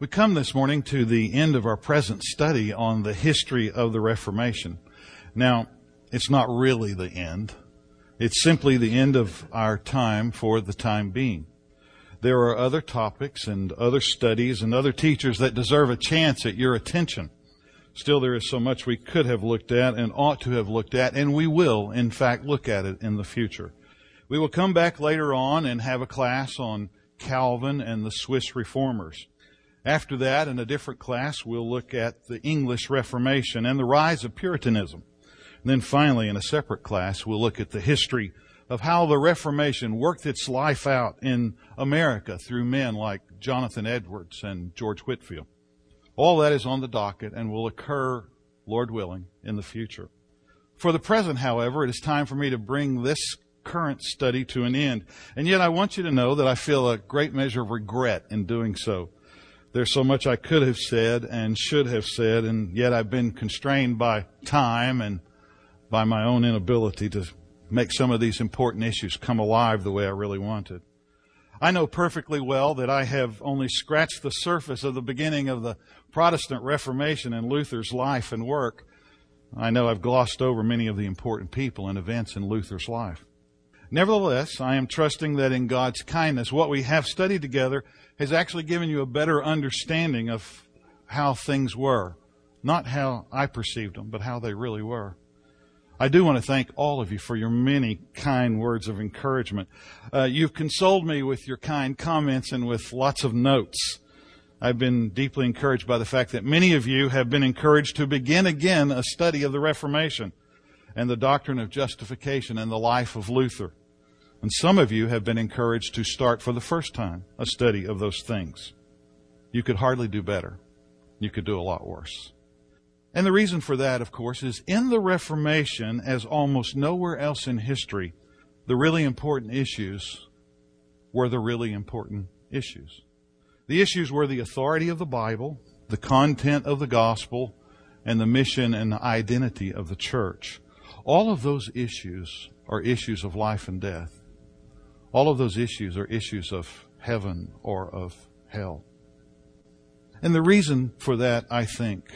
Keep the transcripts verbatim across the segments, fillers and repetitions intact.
We come this morning to the end of our present study on the history of the Reformation. Now, it's not really the end. It's simply the end of our time for the time being. There are other topics and other studies and other teachers that deserve a chance at your attention. Still, there is so much we could have looked at and ought to have looked at, and we will, in fact, look at it in the future. We will come back later on and have a class on Calvin and the Swiss Reformers. After that, in a different class, we'll look at the English Reformation and the rise of Puritanism. And then finally, in a separate class, we'll look at the history of how the Reformation worked its life out in America through men like Jonathan Edwards and George Whitefield. All that is on the docket and will occur, Lord willing, in the future. For the present, however, it is time for me to bring this current study to an end. And yet I want you to know that I feel a great measure of regret in doing so. There's so much I could have said and should have said, and yet I've been constrained by time and by my own inability to make some of these important issues come alive the way I really wanted. I know perfectly well that I have only scratched the surface of the beginning of the Protestant Reformation and Luther's life and work. I know I've glossed over many of the important people and events in Luther's life. Nevertheless, I am trusting that in God's kindness, what we have studied together has actually given you a better understanding of how things were. Not how I perceived them, but how they really were. I do want to thank all of you for your many kind words of encouragement. Uh, you've consoled me with your kind comments and with lots of notes. I've been deeply encouraged by the fact that many of you have been encouraged to begin again a study of the Reformation and the doctrine of justification and the life of Luther. And some of you have been encouraged to start for the first time a study of those things. You could hardly do better. You could do a lot worse. And the reason for that, of course, is in the Reformation, as almost nowhere else in history, the really important issues were the really important issues. The issues were the authority of the Bible, the content of the gospel, and the mission and the identity of the church. All of those issues are issues of life and death. All of those issues are issues of heaven or of hell. And the reason for that, I think,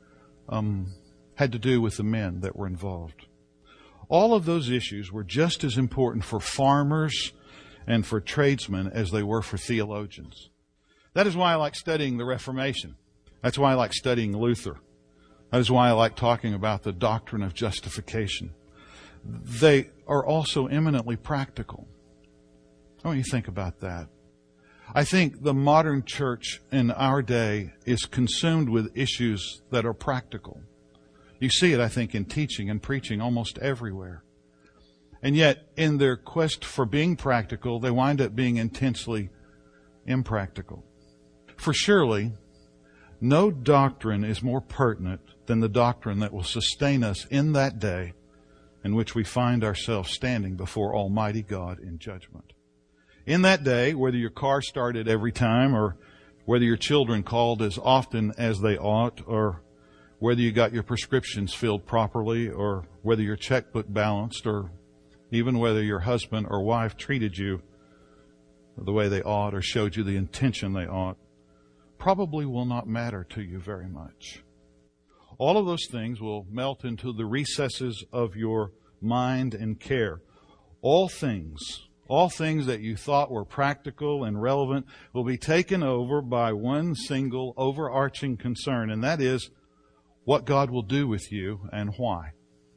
um, had to do with the men that were involved. All of those issues were just as important for farmers and for tradesmen as they were for theologians. That is why I like studying the Reformation. That's why I like studying Luther. That is why I like talking about the doctrine of justification. They are also eminently practical. I want you to think about that. I think the modern church in our day is consumed with issues that are practical. You see it, I think, in teaching and preaching almost everywhere. And yet, in their quest for being practical, they wind up being intensely impractical. For surely, no doctrine is more pertinent than the doctrine that will sustain us in that day in which we find ourselves standing before Almighty God in judgment. In that day, whether your car started every time or whether your children called as often as they ought or whether you got your prescriptions filled properly or whether your checkbook balanced or even whether your husband or wife treated you the way they ought or showed you the intention they ought, probably will not matter to you very much. All of those things will melt into the recesses of your mind and care. All things All things that you thought were practical and relevant will be taken over by one single overarching concern, and that is what God will do with you and why.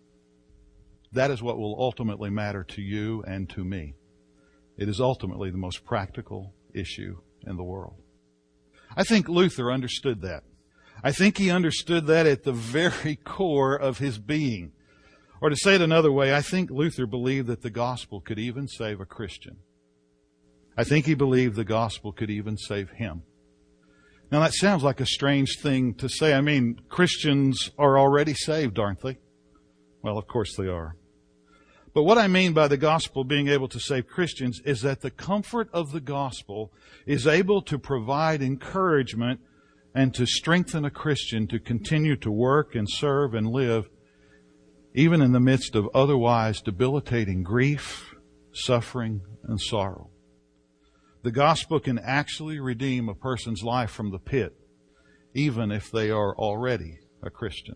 That is what will ultimately matter to you and to me. It is ultimately the most practical issue in the world. I think Luther understood that. I think he understood that at the very core of his being. Or to say it another way, I think Luther believed that the gospel could even save a Christian. I think he believed the gospel could even save him. Now that sounds like a strange thing to say. I mean, Christians are already saved, aren't they? Well, of course they are. But what I mean by the gospel being able to save Christians is that the comfort of the gospel is able to provide encouragement and to strengthen a Christian to continue to work and serve and live even in the midst of otherwise debilitating grief, suffering, and sorrow. The gospel can actually redeem a person's life from the pit even if they are already a Christian.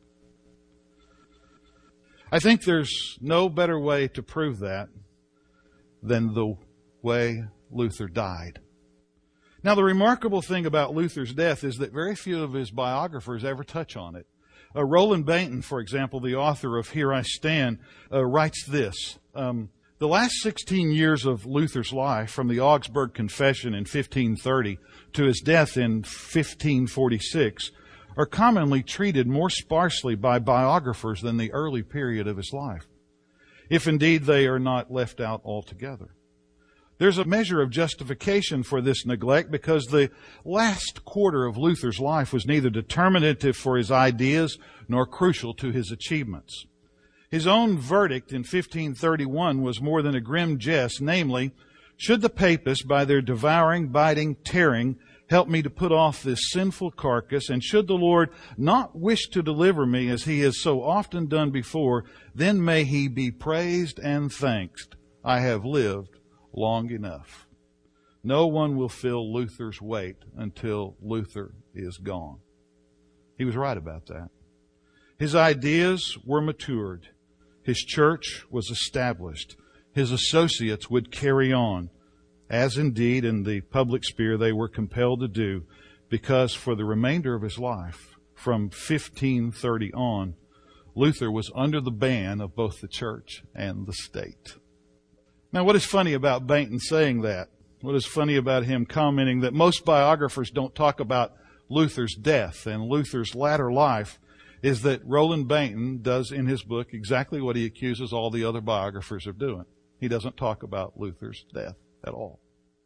I think there's no better way to prove that than the way Luther died. Now, the remarkable thing about Luther's death is that very few of his biographers ever touch on it. Uh, Roland Bainton, for example, the author of Here I Stand, uh, writes this. Um, the last sixteen years of Luther's life, from the Augsburg Confession in fifteen thirty to his death in fifteen forty-six, are commonly treated more sparsely by biographers than the early period of his life, if indeed they are not left out altogether. There's a measure of justification for this neglect because the last quarter of Luther's life was neither determinative for his ideas nor crucial to his achievements. His own verdict in fifteen thirty-one was more than a grim jest, namely, should the papists, by their devouring, biting, tearing, help me to put off this sinful carcass, and should the Lord not wish to deliver me as he has so often done before, then may he be praised and thanked. I have lived long enough. No one will fill Luther's weight until Luther is gone. He was right about that. His ideas were matured. His church was established. His associates would carry on, as indeed in the public sphere they were compelled to do, because for the remainder of his life, from fifteen thirty on, Luther was under the ban of both the church and the state. Now, what is funny about Bainton saying that? What is funny about him commenting that most biographers don't talk about Luther's death and Luther's latter life is that Roland Bainton does in his book exactly what he accuses all the other biographers of doing. He doesn't talk about Luther's death at all.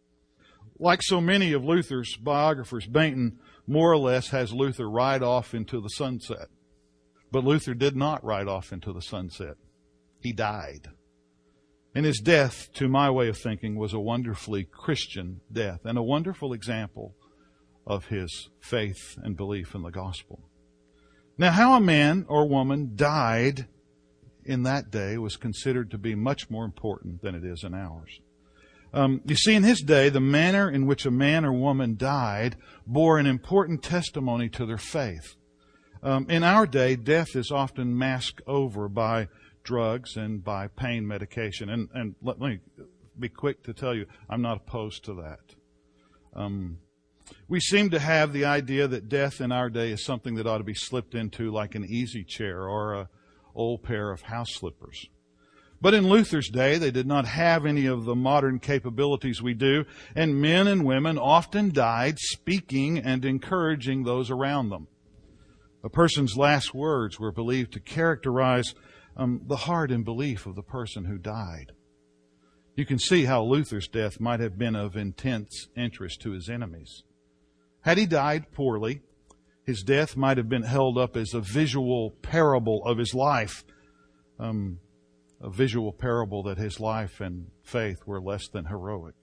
Like so many of Luther's biographers, Bainton more or less has Luther ride off into the sunset. But Luther did not ride off into the sunset. He died. And his death, to my way of thinking, was a wonderfully Christian death and a wonderful example of his faith and belief in the gospel. Now, how a man or woman died in that day was considered to be much more important than it is in ours. Um, you see, in his day, the manner in which a man or woman died bore an important testimony to their faith. Um, in our day, death is often masked over by drugs and by pain medication. And, and let me be quick to tell you, I'm not opposed to that. Um, we seem to have the idea that death in our day is something that ought to be slipped into like an easy chair or an old pair of house slippers. But in Luther's day, they did not have any of the modern capabilities we do, and men and women often died speaking and encouraging those around them. A person's last words were believed to characterize um, the heart and belief of the person who died. You can see how Luther's death might have been of intense interest to his enemies. Had he died poorly, his death might have been held up as a visual parable of his life, um, a visual parable that his life and faith were less than heroic.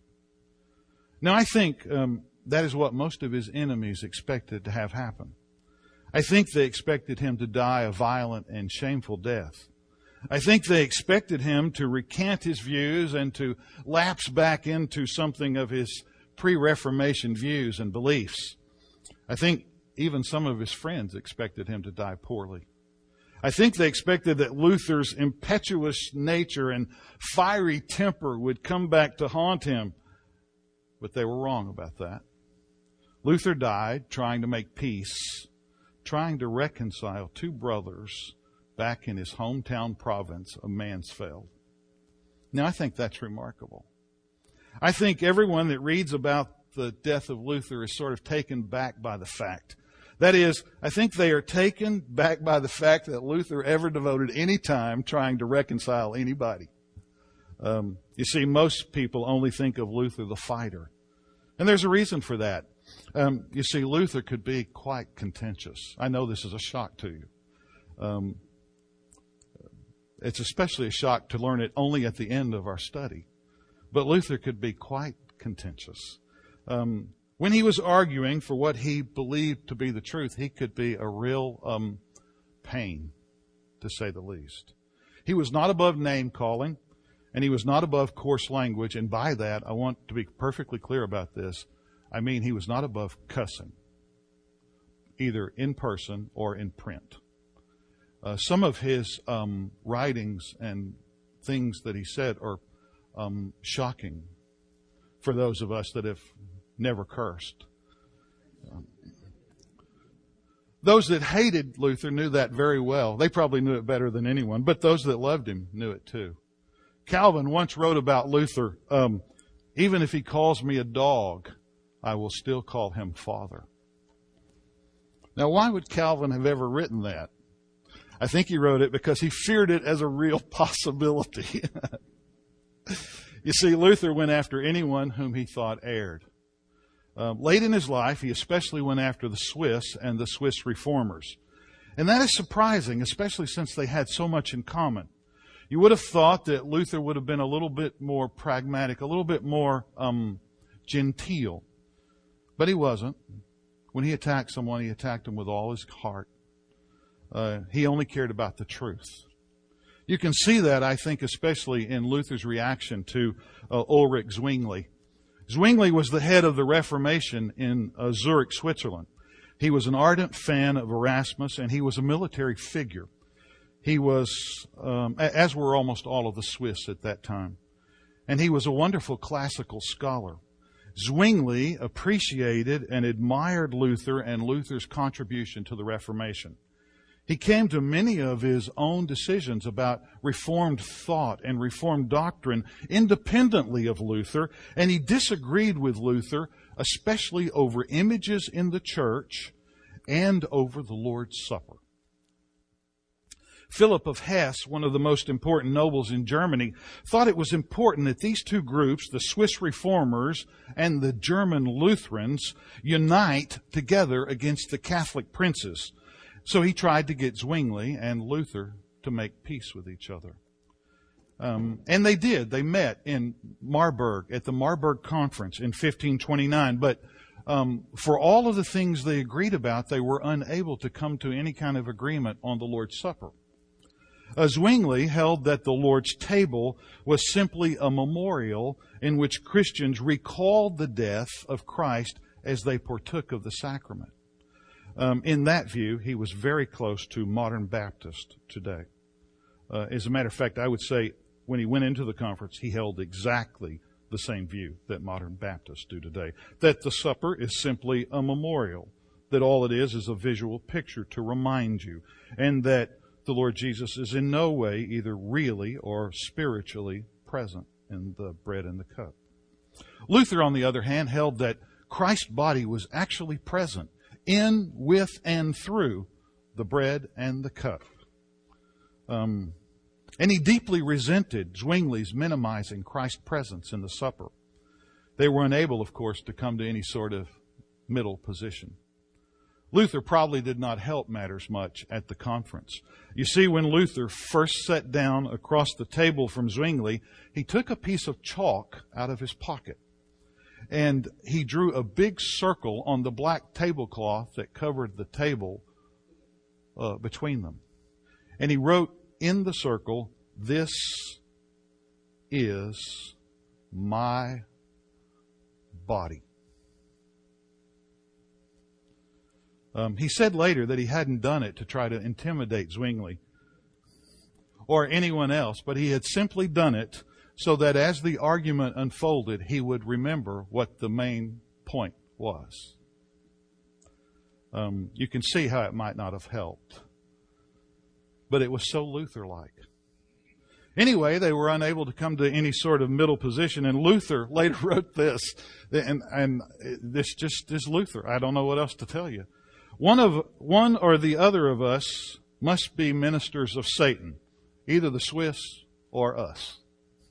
Now, I think um, that is what most of his enemies expected to have happen. I think they expected him to die a violent and shameful death. I think they expected him to recant his views and to lapse back into something of his pre-Reformation views and beliefs. I think even some of his friends expected him to die poorly. I think they expected that Luther's impetuous nature and fiery temper would come back to haunt him, but they were wrong about that. Luther died trying to make peace, trying to reconcile two brothers back in his hometown province of Mansfeld. Now, I think that's remarkable. I think everyone that reads about the death of Luther is sort of taken back by the fact. That is, I think they are taken back by the fact that Luther ever devoted any time trying to reconcile anybody. Um, you see, most people only think of Luther the fighter. And there's a reason for that. Um, you see, Luther could be quite contentious. I know this is a shock to you. Um, it's especially a shock to learn it only at the end of our study. But Luther could be quite contentious. Um, when he was arguing for what he believed to be the truth, he could be a real um, pain, to say the least. He was not above name-calling, and he was not above coarse language. And by that, I want to be perfectly clear about this. I mean, he was not above cussing. either in person or in print. Uh, some of his um, writings and things that he said are um, shocking for those of us that have never cursed. Um, those that hated Luther knew that very well. They probably knew it better than anyone, but those that loved him knew it too. Calvin once wrote about Luther, um, even if he calls me a dog, I will still call him Father. Now, why would Calvin have ever written that? I think he wrote it because he feared it as a real possibility. You see, Luther went after anyone whom he thought erred. Uh, late in his life, he especially went after the Swiss and the Swiss reformers. And that is surprising, especially since they had so much in common. You would have thought that Luther would have been a little bit more pragmatic, a little bit more um, genteel. But he wasn't. When he attacked someone, he attacked them with all his heart. Uh, he only cared about the truth. You can see that, I think, especially in Luther's reaction to uh, Ulrich Zwingli. Zwingli was the head of the Reformation in uh, Zurich, Switzerland. He was an ardent fan of Erasmus, and he was a military figure. He was, um, as were almost all of the Swiss at that time. And he was a wonderful classical scholar. Zwingli appreciated and admired Luther and Luther's contribution to the Reformation. He came to many of his own decisions about Reformed thought and Reformed doctrine independently of Luther, and he disagreed with Luther, especially over images in the church and over the Lord's Supper. Philip of Hesse, one of the most important nobles in Germany, thought it was important that these two groups, the Swiss Reformers and the German Lutherans, unite together against the Catholic princes. So he tried to get Zwingli and Luther to make peace with each other. Um, and they did. They met in Marburg at the Marburg Conference in fifteen twenty-nine. But um, for all of the things they agreed about, they were unable to come to any kind of agreement on the Lord's Supper. Uh, Zwingli held that the Lord's table was simply a memorial in which Christians recalled the death of Christ as they partook of the sacrament. Um, in that view, he was very close to modern Baptist today. Uh, as a matter of fact, I would say when he went into the conference, he held exactly the same view that modern Baptists do today. That the supper is simply a memorial. That all it is is a visual picture to remind you. And that the Lord Jesus is in no way either really or spiritually present in the bread and the cup. Luther, on the other hand, held that Christ's body was actually present in, with, and through the bread and the cup. Um, and he deeply resented Zwingli's minimizing Christ's presence in the supper. They were unable, of course, to come to any sort of middle position. Luther probably did not help matters much at the conference. You see, when Luther first sat down across the table from Zwingli, he took a piece of chalk out of his pocket. And he drew a big circle on the black tablecloth that covered the table uh, between them. And he wrote in the circle, "This is my body." Um, he said later that he hadn't done it to try to intimidate Zwingli or anyone else, but he had simply done it so that as the argument unfolded, he would remember what the main point was. Um, you can see how it might not have helped. But it was so Luther-like. Anyway, they were unable to come to any sort of middle position, and Luther later wrote this, and, and this just is Luther. I don't know what else to tell you. One of one or the other of us must be ministers of Satan, either the Swiss or us.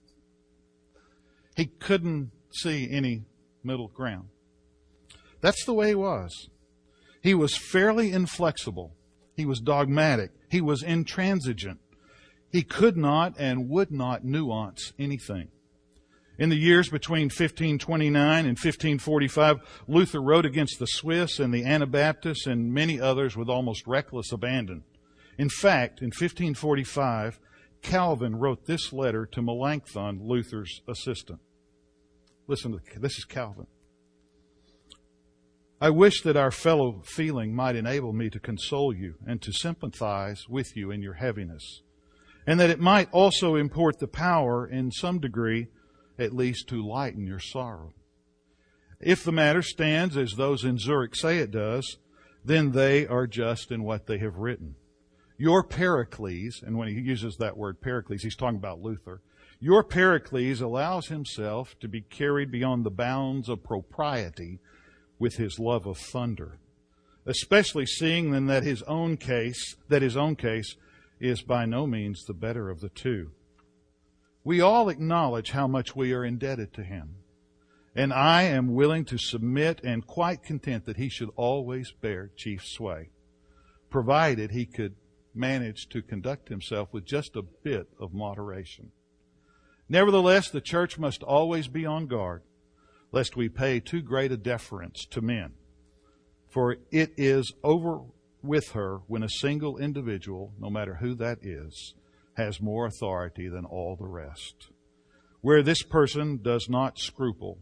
He couldn't see any middle ground. That's the way he was. He was fairly inflexible. He was dogmatic. He was intransigent. He could not and would not nuance anything. In the years between fifteen twenty-nine and fifteen forty-five, Luther wrote against the Swiss and the Anabaptists and many others with almost reckless abandon. In fact, in fifteen forty-five, Calvin wrote this letter to Melanchthon, Luther's assistant. Listen to this. This is Calvin. I wish that our fellow feeling might enable me to console you and to sympathize with you in your heaviness, and that it might also impart the power, in some degree, at least, to lighten your sorrow. If the matter stands as those in Zurich say it does, then they are just in what they have written. Your Pericles, and when he uses that word Pericles, he's talking about Luther, your Pericles allows himself to be carried beyond the bounds of propriety with his love of thunder, especially seeing then that his own case, that his own case is by no means the better of the two. We all acknowledge how much we are indebted to him, and I am willing to submit and quite content that he should always bear chief sway, provided he could manage to conduct himself with just a bit of moderation. Nevertheless, the church must always be on guard, lest we pay too great a deference to men. For it is over with her when a single individual, no matter who that is, has more authority than all the rest, where this person does not scruple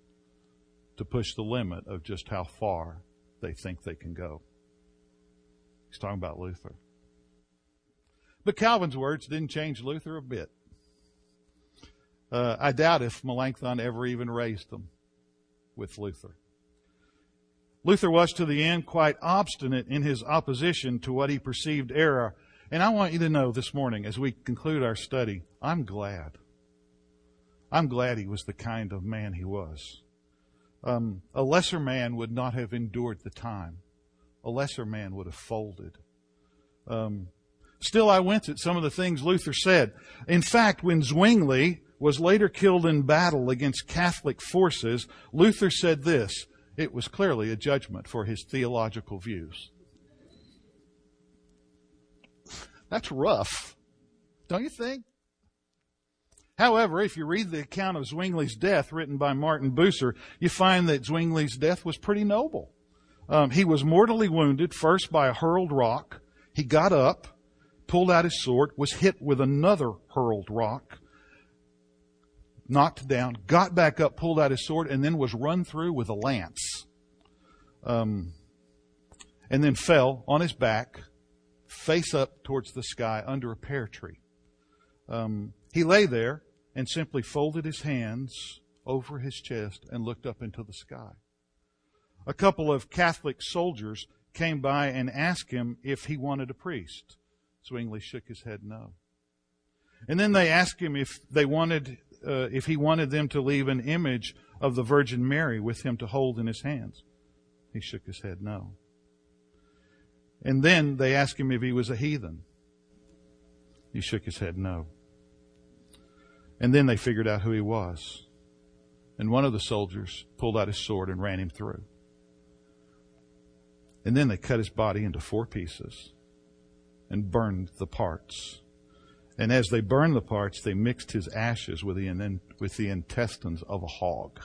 to push the limit of just how far they think they can go. He's talking about Luther. But Calvin's words didn't change Luther a bit. Uh, I doubt if Melanchthon ever even raised them with Luther. Luther was to the end quite obstinate in his opposition to what he perceived error. And I want you to know this morning, as we conclude our study, I'm glad. I'm glad he was the kind of man he was. Um, a lesser man would not have endured the time. A lesser man would have folded. Um, still, I went at some of the things Luther said. In fact, when Zwingli was later killed in battle against Catholic forces, Luther said this: it was clearly a judgment for his theological views. That's rough, don't you think? However, if you read the account of Zwingli's death written by Martin Bucer, you find that Zwingli's death was pretty noble. Um, he was mortally wounded, first by a hurled rock. He got up, pulled out his sword, was hit with another hurled rock, knocked down, got back up, pulled out his sword, and then was run through with a lance. Um, and then fell on his back, face up towards the sky under a pear tree. Um, he lay there and simply folded his hands over his chest and looked up into the sky. A couple of Catholic soldiers came by and asked him if he wanted a priest. Zwingli shook his head no. And then they asked him if they wanted, uh, if he wanted them to leave an image of the Virgin Mary with him to hold in his hands. He shook his head no. And then they asked him if he was a heathen. He shook his head no. And then they figured out who he was. And one of the soldiers pulled out his sword and ran him through. And then they cut his body into four pieces and burned the parts. And as they burned the parts, they mixed his ashes with the, with the intestines of a hog.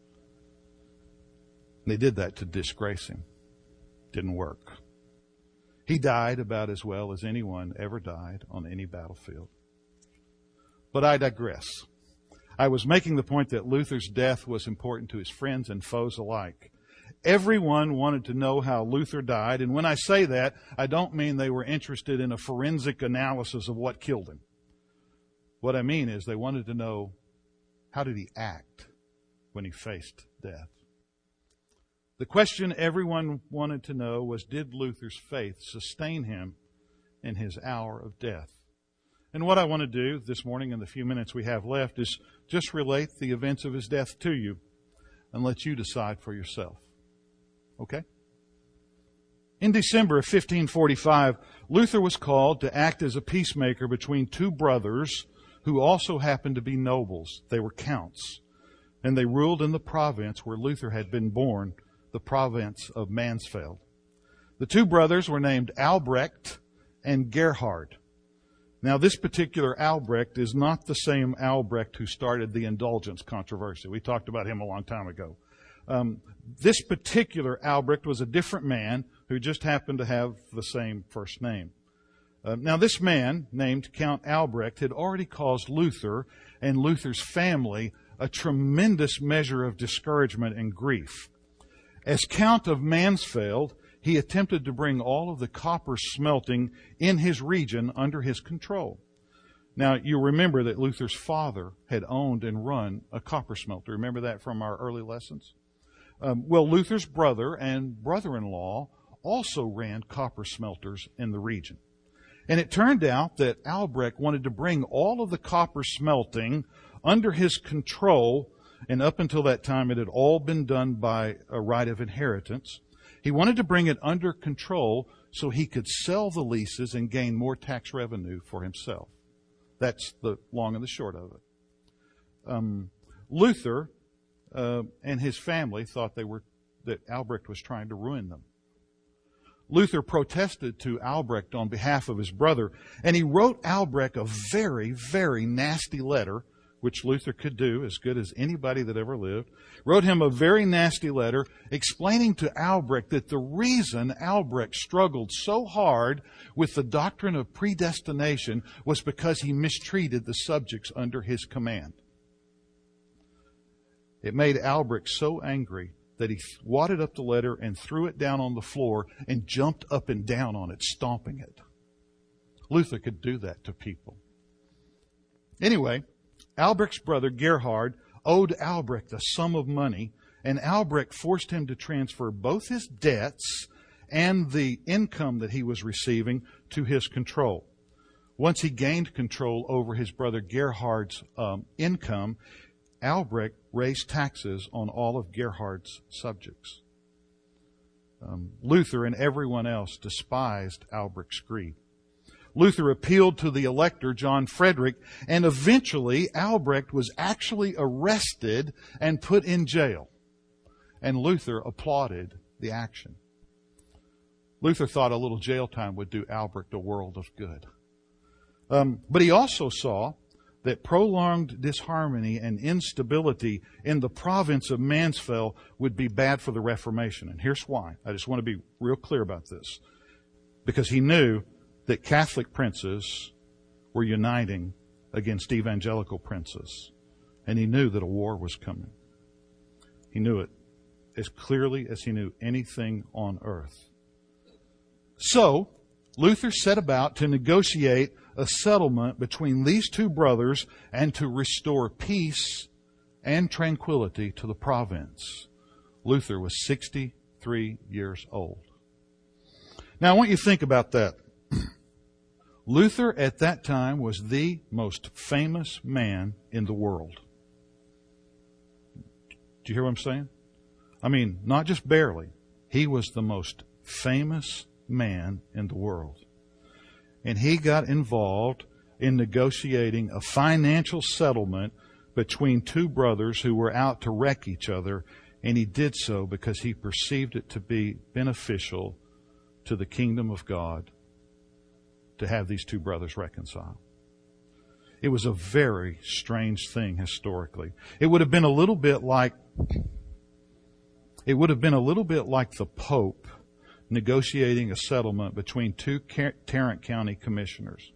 They did that to disgrace him. Didn't work. He died about as well as anyone ever died on any battlefield. But I digress. I was making the point that Luther's death was important to his friends and foes alike. Everyone wanted to know how Luther died, and when I say that, I don't mean they were interested in a forensic analysis of what killed him. What I mean is they wanted to know, how did he act when he faced death? The question everyone wanted to know was, did Luther's faith sustain him in his hour of death? And what I want to do this morning in the few minutes we have left is just relate the events of his death to you and let you decide for yourself. Okay? In December of fifteen forty-five, Luther was called to act as a peacemaker between two brothers who also happened to be nobles. They were counts, and they ruled in the province where Luther had been born, the province of Mansfeld. The two brothers were named Albrecht and Gerhard. Now, this particular Albrecht is not the same Albrecht who started the indulgence controversy. We talked about him a long time ago. Um, this particular Albrecht was a different man who just happened to have the same first name. Uh, now, this man, named Count Albrecht, had already caused Luther and Luther's family a tremendous measure of discouragement and grief. As Count of Mansfeld, he attempted to bring all of the copper smelting in his region under his control. Now, you remember that Luther's father had owned and run a copper smelter. Remember that from our early lessons? Um, well, Luther's brother and brother-in-law also ran copper smelters in the region. And it turned out that Albrecht wanted to bring all of the copper smelting under his control, and up until that time it had all been done by a right of inheritance. He wanted to bring it under control so he could sell the leases and gain more tax revenue for himself. That's the long and the short of it. Um, Luther uh, and his family thought they were that Albrecht was trying to ruin them. Luther protested to Albrecht on behalf of his brother, and he wrote Albrecht a very, very nasty letter, which Luther could do as good as anybody that ever lived. Wrote him a very nasty letter explaining to Albrecht that the reason Albrecht struggled so hard with the doctrine of predestination was because he mistreated the subjects under his command. It made Albrecht so angry that he wadded up the letter and threw it down on the floor and jumped up and down on it, stomping it. Luther could do that to people. Anyway, Albrecht's brother Gerhard owed Albrecht a sum of money, and Albrecht forced him to transfer both his debts and the income that he was receiving to his control. Once he gained control over his brother Gerhard's um, income, Albrecht raised taxes on all of Gerhard's subjects. Um, Luther and everyone else despised Albrecht's greed. Luther appealed to the elector, John Frederick, and eventually Albrecht was actually arrested and put in jail. And Luther applauded the action. Luther thought a little jail time would do Albrecht a world of good. Um, but he also saw that prolonged disharmony and instability in the province of Mansfeld would be bad for the Reformation. And here's why. I just want to be real clear about this. Because he knew that Catholic princes were uniting against evangelical princes. And he knew that a war was coming. He knew it as clearly as he knew anything on earth. So, Luther set about to negotiate a settlement between these two brothers and to restore peace and tranquility to the province. Luther was sixty-three years old. Now I want you to think about that. Luther at that time was the most famous man in the world. Do you hear what I'm saying? I mean, not just barely. He was the most famous man in the world. And he got involved in negotiating a financial settlement between two brothers who were out to wreck each other. And he did so because he perceived it to be beneficial to the kingdom of God to have these two brothers reconcile. It was a very strange thing historically. It would have been a little bit like, it would have been a little bit like the Pope negotiating a settlement between two Tarrant County commissioners.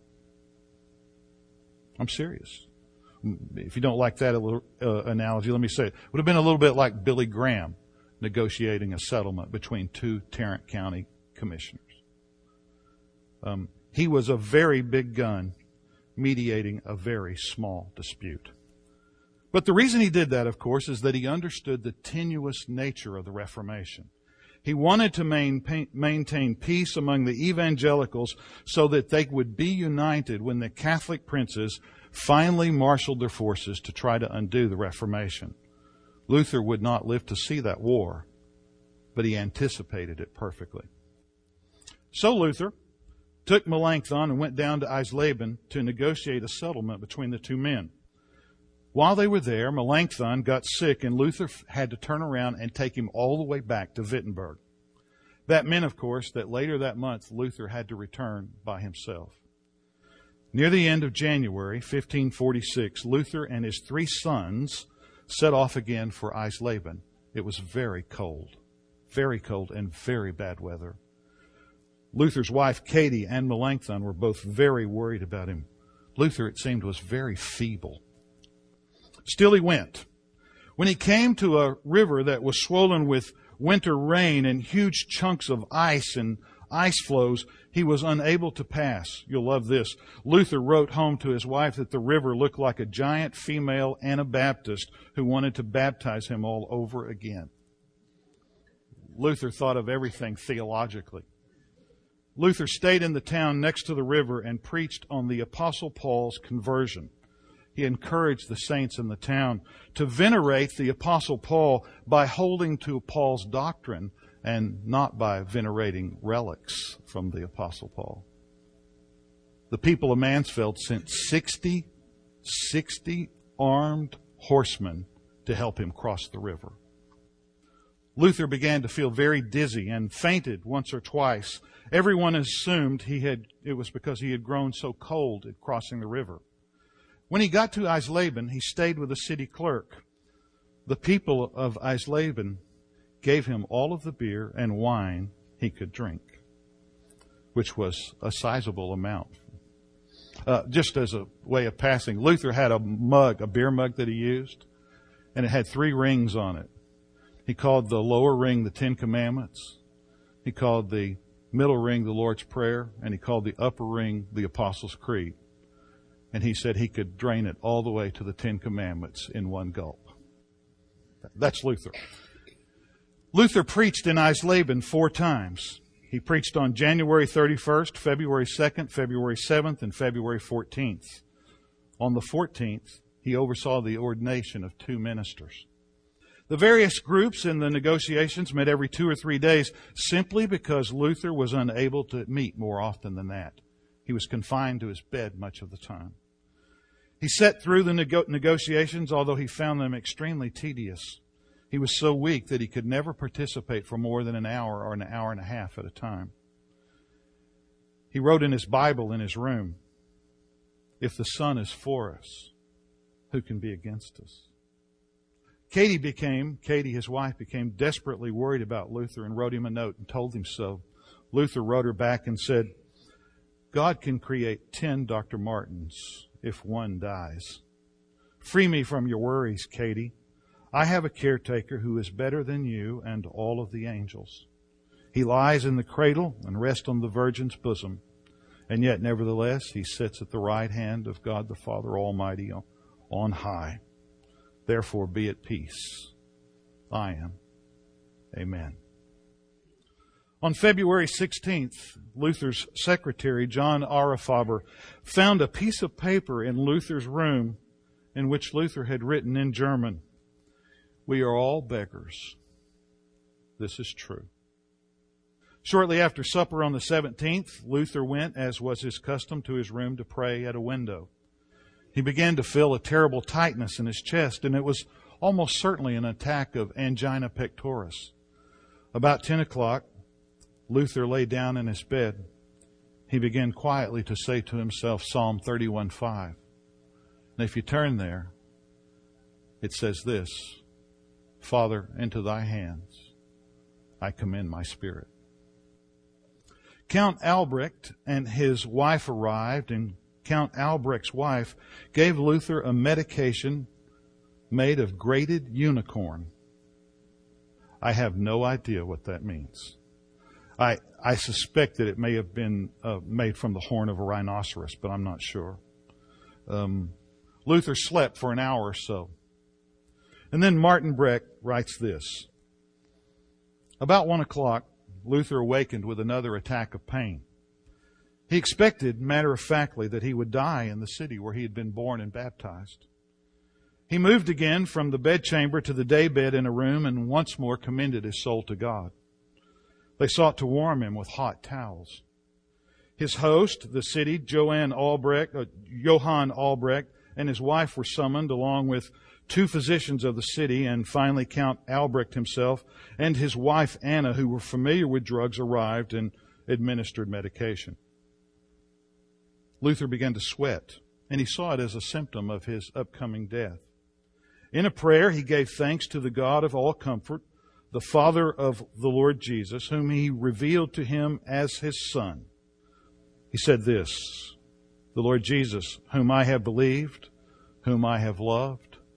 I'm serious. If you don't like that uh, analogy, let me say it. It would have been a little bit like Billy Graham negotiating a settlement between two Tarrant County commissioners. Um, he was a very big gun mediating a very small dispute. But the reason he did that, of course, is that he understood the tenuous nature of the Reformation. He wanted to maintain peace among the evangelicals so that they would be united when the Catholic princes finally marshaled their forces to try to undo the Reformation. Luther would not live to see that war, but he anticipated it perfectly. So Luther took Melanchthon and went down to Eisleben to negotiate a settlement between the two men. While they were there, Melanchthon got sick and Luther had to turn around and take him all the way back to Wittenberg. That meant, of course, that later that month Luther had to return by himself. Near the end of January fifteen forty-six, Luther and his three sons set off again for Eisleben. It was very cold, very cold and very bad weather. Luther's wife, Katie, and Melanchthon were both very worried about him. Luther, it seemed, was very feeble. Still he went. When he came to a river that was swollen with winter rain and huge chunks of ice and ice flows, he was unable to pass. You'll love this. Luther wrote home to his wife that the river looked like a giant female Anabaptist who wanted to baptize him all over again. Luther thought of everything theologically. Luther stayed in the town next to the river and preached on the Apostle Paul's conversion. He encouraged the saints in the town to venerate the Apostle Paul by holding to Paul's doctrine and not by venerating relics from the Apostle Paul. The people of Mansfield sent sixty, sixty armed horsemen to help him cross the river. Luther began to feel very dizzy and fainted once or twice. Everyone assumed he had it was because he had grown so cold at crossing the river. When he got to Eisleben, he stayed with the city clerk. The people of Eisleben gave him all of the beer and wine he could drink, which was a sizable amount. Uh, just as a way of passing, Luther had a mug, a beer mug that he used, and it had three rings on it. He called the lower ring the Ten Commandments. He called the middle ring the Lord's Prayer, and he called the upper ring the Apostles' Creed. And he said he could drain it all the way to the Ten Commandments in one gulp. That's Luther. Luther preached in Eisleben four times. He preached on January thirty-first, February second, February seventh, and February fourteenth. On the fourteenth, he oversaw the ordination of two ministers. The various groups in the negotiations met every two or three days simply because Luther was unable to meet more often than that. He was confined to his bed much of the time. He sat through the nego- negotiations, although he found them extremely tedious. He was so weak that he could never participate for more than an hour or an hour and a half at a time. He wrote in his Bible in his room, "If the Son is for us, who can be against us?" Katie became, Katie, his wife, became desperately worried about Luther and wrote him a note and told him so. Luther wrote her back and said, "God can create ten Doctor Martins if one dies. Free me from your worries, Katie. I have a caretaker who is better than you and all of the angels. He lies in the cradle and rests on the Virgin's bosom, and yet nevertheless he sits at the right hand of God the Father Almighty on high. Therefore be at peace. I am. Amen." On February sixteenth, Luther's secretary, John Aurifaber, found a piece of paper in Luther's room in which Luther had written in German, "We are all beggars. This is true." Shortly after supper on the seventeenth, Luther went, as was his custom, to his room to pray at a window. He began to feel a terrible tightness in his chest, and it was almost certainly an attack of angina pectoris. About ten o'clock, Luther lay down in his bed. He began quietly to say to himself Psalm thirty-one five. And if you turn there, it says this, "Father, into thy hands I commend my spirit." Count Albrecht and his wife arrived, and Count Albrecht's wife gave Luther a medication made of grated unicorn. I have no idea what that means. I, I suspect that it may have been uh, made from the horn of a rhinoceros, but I'm not sure. Um, Luther slept for an hour or so. And then Martin Brecht writes this. About one o'clock, Luther awakened with another attack of pain. He expected, matter-of-factly, that he would die in the city where he had been born and baptized. He moved again from the bedchamber to the daybed in a room and once more commended his soul to God. They sought to warm him with hot towels. His host, the city, Johann Albrecht, uh, Johann Albrecht, and his wife were summoned, along with two physicians of the city, and finally Count Albrecht himself and his wife Anna, who were familiar with drugs, arrived and administered medication. Luther began to sweat, and he saw it as a symptom of his upcoming death. In a prayer, he gave thanks to the God of all comfort, the Father of the Lord Jesus, whom he revealed to him as his Son. He said this, "The Lord Jesus, whom I have believed, whom I have loved, whom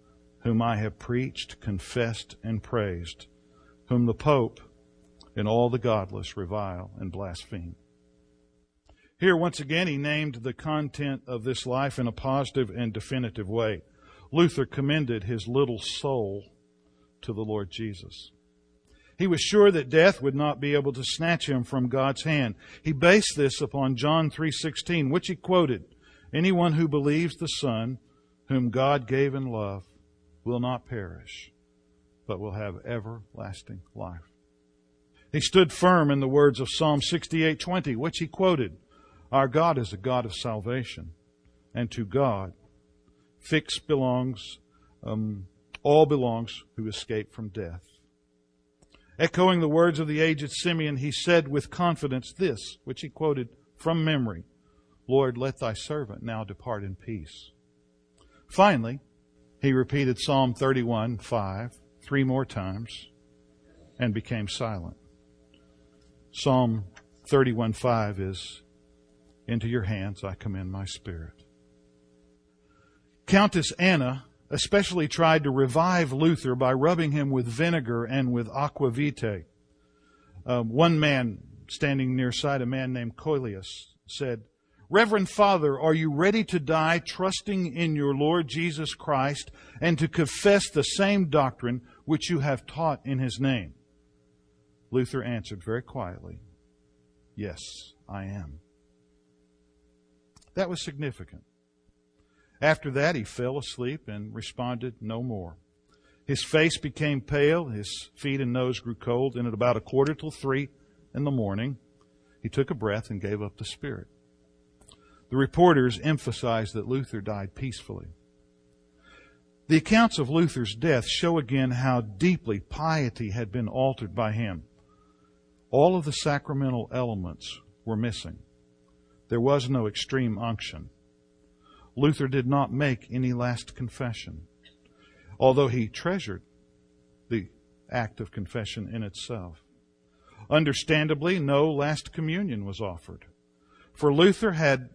whom I have preached, confessed, and praised, whom the Pope and all the godless revile and blaspheme. Here, once again, he named the content of this life in a positive and definitive way. Luther commended his little soul to the Lord Jesus. He was sure that death would not be able to snatch him from God's hand. He based this upon John three sixteen, which he quoted, "Anyone who believes the Son, whom God gave in love, will not perish, but will have everlasting life." He stood firm in the words of Psalm sixty-eight twenty, which he quoted, "Our God is a God of salvation, and to God fixed belongs, um, all belongs who escape from death." Echoing the words of the aged Simeon, he said with confidence this, which he quoted from memory, "Lord, let thy servant now depart in peace." Finally, he repeated Psalm thirty-one five three more times and became silent. Psalm thirty-one five is, "Into your hands I commend my spirit." Countess Anna especially tried to revive Luther by rubbing him with vinegar and with aqua vitae. Uh, one man standing near side, a man named Coelius, said, "Reverend Father, are you ready to die trusting in your Lord Jesus Christ and to confess the same doctrine which you have taught in His name?" Luther answered very quietly, "Yes, I am." That was significant. After that, he fell asleep and responded no more. His face became pale, his feet and nose grew cold, and at about a quarter till three in the morning, he took a breath and gave up the spirit. The reporters emphasized that Luther died peacefully. The accounts of Luther's death show again how deeply piety had been altered by him. All of the sacramental elements were missing. There was no extreme unction. Luther did not make any last confession, although he treasured the act of confession in itself. Understandably, no last communion was offered, for Luther had,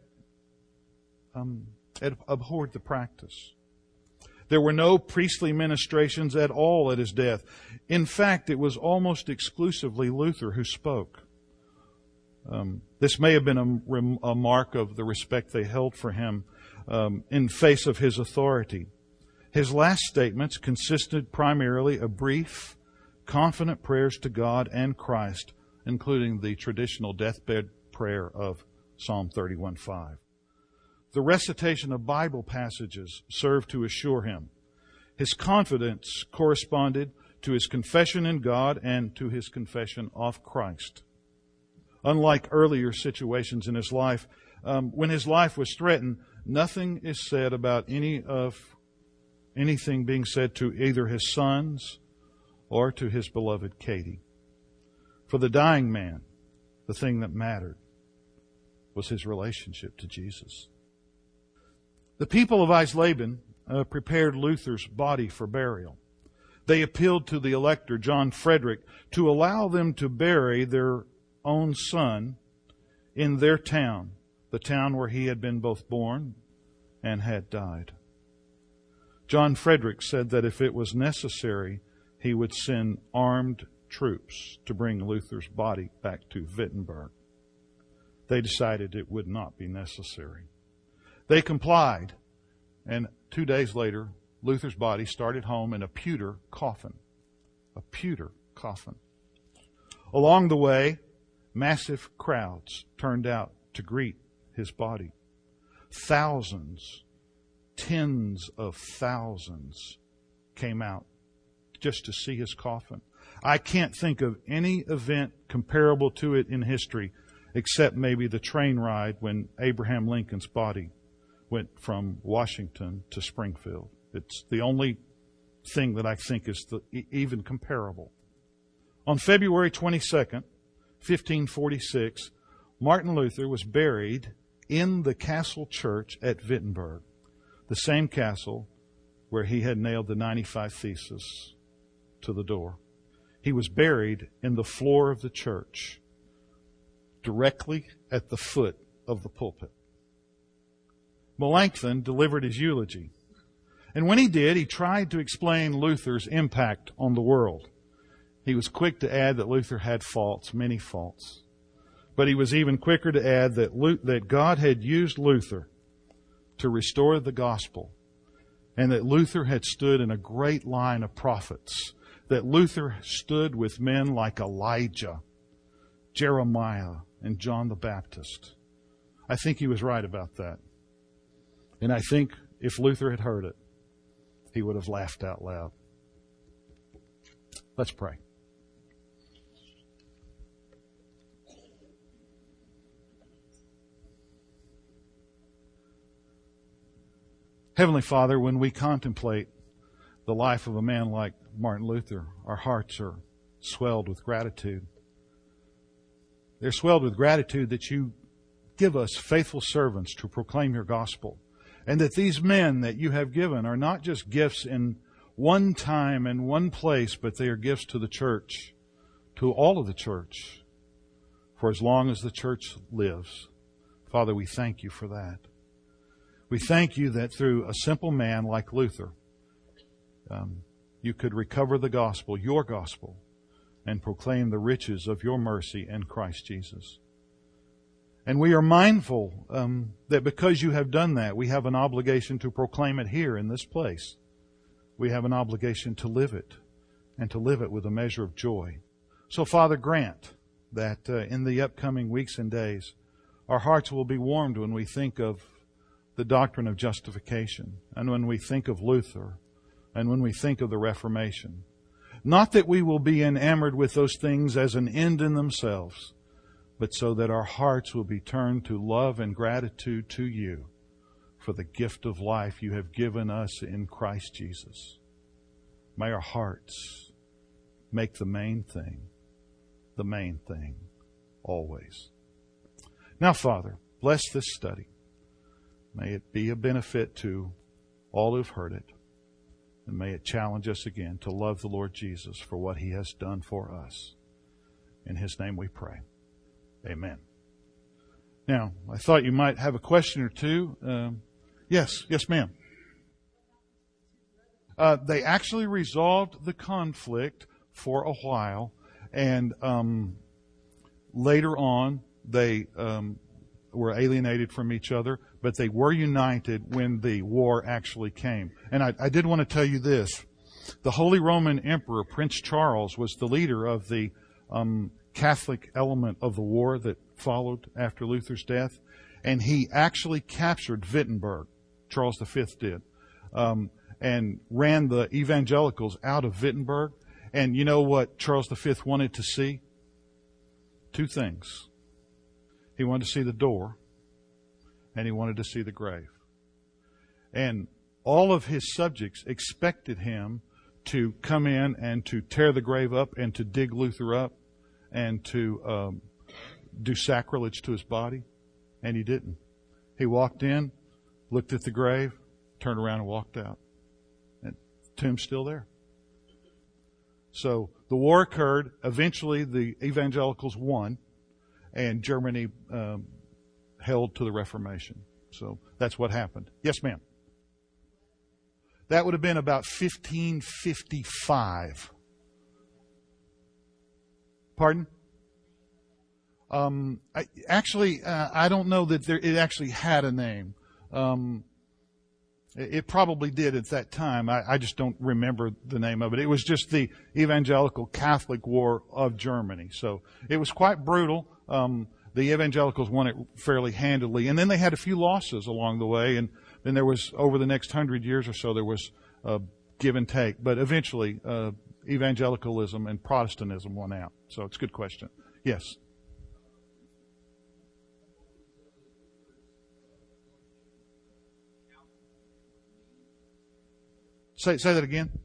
um, had abhorred the practice. There were no priestly ministrations at all at his death. In fact, it was almost exclusively Luther who spoke. Um, this may have been a, a mark of the respect they held for him um, in face of his authority. His last statements consisted primarily of brief, confident prayers to God and Christ, including the traditional deathbed prayer of Psalm thirty-one five. The recitation of Bible passages served to assure him. His confidence corresponded to his confession in God and to his confession of Christ. Unlike earlier situations in his life, um, when his life was threatened, nothing is said about any of anything being said to either his sons or to his beloved Katie. For the dying man, the thing that mattered was his relationship to Jesus. The people of Eisleben uh, prepared Luther's body for burial. They appealed to the elector, John Frederick, to allow them to bury their own son in their town, the town where he had been both born and had died. John Frederick said that if it was necessary, he would send armed troops to bring Luther's body back to Wittenberg. They decided it would not be necessary. They complied, and two days later, Luther's body started home in a pewter coffin. A pewter coffin. Along the way, massive crowds turned out to greet his body. Thousands, tens of thousands came out just to see his coffin. I can't think of any event comparable to it in history except maybe the train ride when Abraham Lincoln's body went from Washington to Springfield. It's the only thing that I think is the, even comparable. On February twenty-second, fifteen forty-six, Martin Luther was buried in the castle church at Wittenberg, the same castle where he had nailed the ninety-five Theses to the door. He was buried in the floor of the church, directly at the foot of the pulpit. Melanchthon delivered his eulogy. And when he did, he tried to explain Luther's impact on the world. He was quick to add that Luther had faults, many faults. But he was even quicker to add that Lu- that God had used Luther to restore the gospel, and that Luther had stood in a great line of prophets, that Luther stood with men like Elijah, Jeremiah, and John the Baptist. I think he was right about that. And I think if Luther had heard it, he would have laughed out loud. Let's pray. Heavenly Father, when we contemplate the life of a man like Martin Luther, our hearts are swelled with gratitude. They're swelled with gratitude that you give us faithful servants to proclaim your gospel, and that these men that you have given are not just gifts in one time and one place, but they are gifts to the church, to all of the church, for as long as the church lives. Father, we thank you for that. We thank you that through a simple man like Luther, um, you could recover the gospel, your gospel, and proclaim the riches of your mercy in Christ Jesus. And we are mindful um, that because you have done that, we have an obligation to proclaim it here in this place. We have an obligation to live it, and to live it with a measure of joy. So, Father, grant that uh, in the upcoming weeks and days, our hearts will be warmed when we think of the doctrine of justification, and when we think of Luther, and when we think of the Reformation. Not that we will be enamored with those things as an end in themselves, but so that our hearts will be turned to love and gratitude to you for the gift of life you have given us in Christ Jesus. May our hearts make the main thing, the main thing, always. Now, Father, bless this study. May it be a benefit to all who've heard it. And may it challenge us again to love the Lord Jesus for what He has done for us. In His name we pray. Amen. Now, I thought you might have a question or two. Um, yes, yes, ma'am. Uh, they actually resolved the conflict for a while, and um, later on they um, were alienated from each other, but they were united when the war actually came. And I, I did want to tell you this. The Holy Roman Emperor, Prince Charles, was the leader of the um, Catholic element of the war that followed after Luther's death. And he actually captured Wittenberg, Charles the Fifth did, um, and ran the evangelicals out of Wittenberg. And you know what Charles the Fifth wanted to see? Two things. He wanted to see the door, and he wanted to see the grave. And all of his subjects expected him to come in and to tear the grave up and to dig Luther up and to um, do sacrilege to his body. And he didn't. He walked in, looked at the grave, turned around and walked out. And the tomb's still there. So the war occurred. Eventually the evangelicals won, and Germany um, held to the Reformation. So that's what happened. Yes, ma'am. That would have been about fifteen fifty-five. Pardon? Um, I, actually, uh, I don't know that there, it actually had a name. Um, it, it probably did at that time. I, I just don't remember the name of it. It was just the Evangelical Catholic War of Germany. So it was quite brutal. Um, the evangelicals won it fairly handily. And then they had a few losses along the way. And then there was, over the next hundred years or so, there was uh, give and take. But eventually, uh, evangelicalism and Protestantism won out. So it's a good question. Yes. Say, say that again.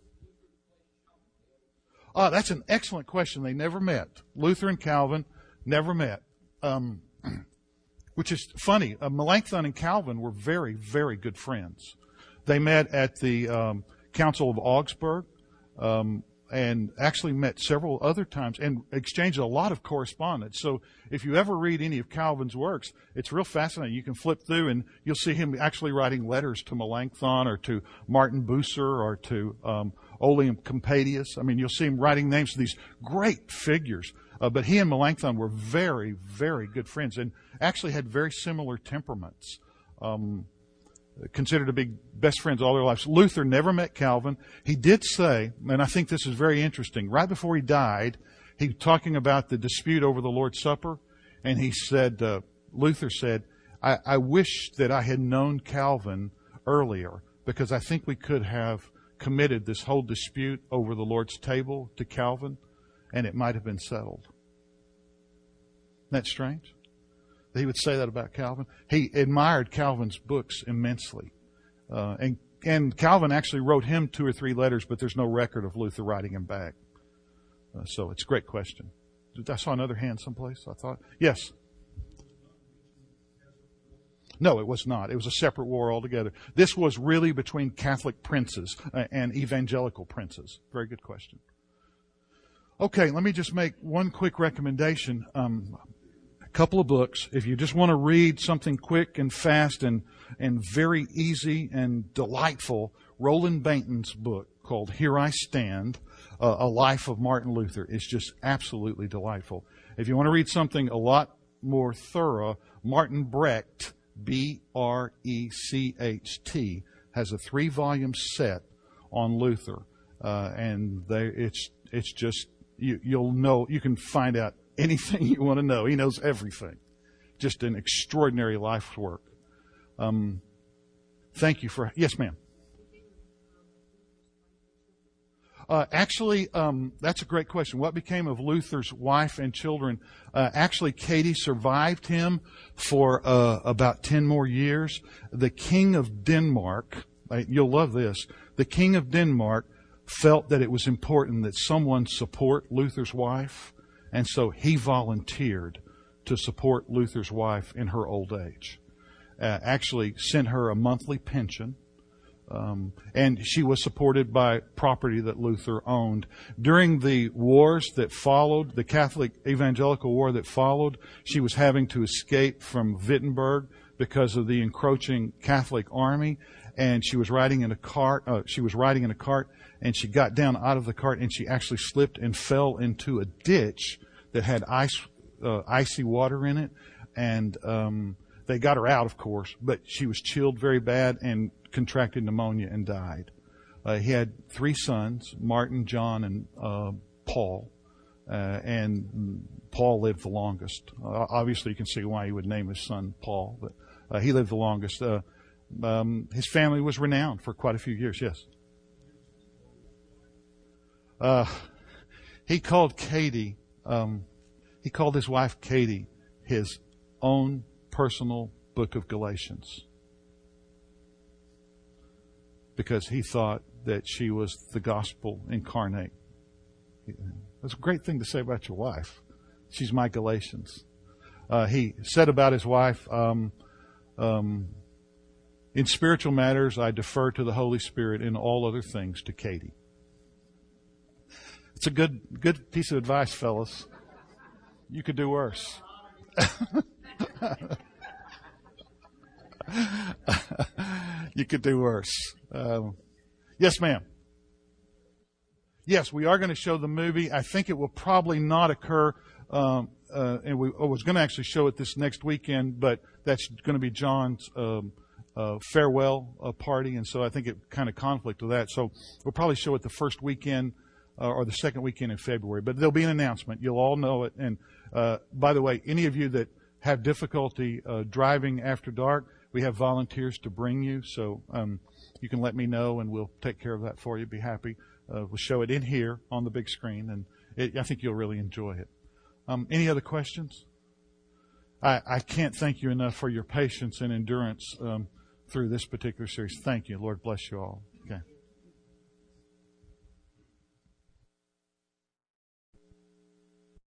Ah, that's an excellent question. They never met. Luther and Calvin never met. Um, which is funny. Uh, Melanchthon and Calvin were very, very good friends. They met at the um, Council of Augsburg, um, and actually met several other times and exchanged a lot of correspondence. So if you ever read any of Calvin's works, it's real fascinating. You can flip through and you'll see him actually writing letters to Melanchthon or to Martin Bucer or to um, Oleum Compadius. I mean, you'll see him writing names of these great figures. Uh, but he and Melanchthon were very, very good friends and actually had very similar temperaments. Um, considered to be best friends all their lives. Luther never met Calvin. He did say, and I think this is very interesting, right before he died, he was talking about the dispute over the Lord's Supper, and he said, uh, Luther said, I, I wish that I had known Calvin earlier, because I think we could have committed this whole dispute over the Lord's table to Calvin, and it might have been settled. Isn't that strange? He would say that about Calvin. He admired Calvin's books immensely. Uh, and, and Calvin actually wrote him two or three letters, but there's no record of Luther writing him back. Uh, so it's a great question. I saw another hand someplace, I thought. Yes? No, it was not. It was a separate war altogether. This was really between Catholic princes uh, and evangelical princes. Very good question. Okay, let me just make one quick recommendation. Um, couple of books. If you just want to read something quick and fast and, and very easy and delightful, Roland Bainton's book called Here I Stand, uh, A Life of Martin Luther is just absolutely delightful. If you want to read something a lot more thorough, Martin Brecht, B R E C H T, has a three-volume set on Luther. Uh, and they, it's, it's just, you, you'll know, you can find out anything you want to know. He knows everything. Just an extraordinary life's work. Um, thank you for... Yes, ma'am. Uh, actually, um, that's a great question. What became of Luther's wife and children? Uh, actually, Katie survived him for uh, about ten more years. The King of Denmark, uh, you'll love this, the King of Denmark felt that it was important that someone support Luther's wife. And so he volunteered to support Luther's wife in her old age. Uh, actually sent her a monthly pension. Um, and she was supported by property that Luther owned. During the wars that followed, the Catholic Evangelical War that followed, she was having to escape from Wittenberg because of the encroaching Catholic army. And she was riding in a cart, uh, she was riding in a cart, and she got down out of the cart and she actually slipped and fell into a ditch that had ice, uh, icy water in it. And, um, they got her out, of course, but she was chilled very bad and contracted pneumonia and died. Uh, he had three sons, Martin, John, and, uh, Paul. Uh, and Paul lived the longest. Uh, obviously you can see why he would name his son Paul, but, uh, he lived the longest. Uh, um, his family was renowned for quite a few years, yes. Uh, he called Katie, um, he called his wife Katie his own personal book of Galatians. Because he thought that she was the gospel incarnate. That's a great thing to say about your wife. She's my Galatians. Uh, he said about his wife, um, um, in spiritual matters, I defer to the Holy Spirit, in all other things to Katie. It's a good, good piece of advice, fellas. You could do worse. You could do worse. Um, yes, ma'am. Yes, we are going to show the movie. I think it will probably not occur, um, uh, and we I was going to actually show it this next weekend, but that's going to be John's um, uh, farewell uh, party, and so I think it kind of conflict with that. So we'll probably show it the first weekend uh, or the second weekend in February. But there'll be an announcement. You'll all know it. And uh, by the way, any of you that have difficulty uh, driving after dark, we have volunteers to bring you. So um, you can let me know, and we'll take care of that for you. Be happy. Uh, we'll show it in here on the big screen, and it, I think you'll really enjoy it. Um, any other questions? I, I can't thank you enough for your patience and endurance um, through this particular series. Thank you. Lord bless you all. Okay.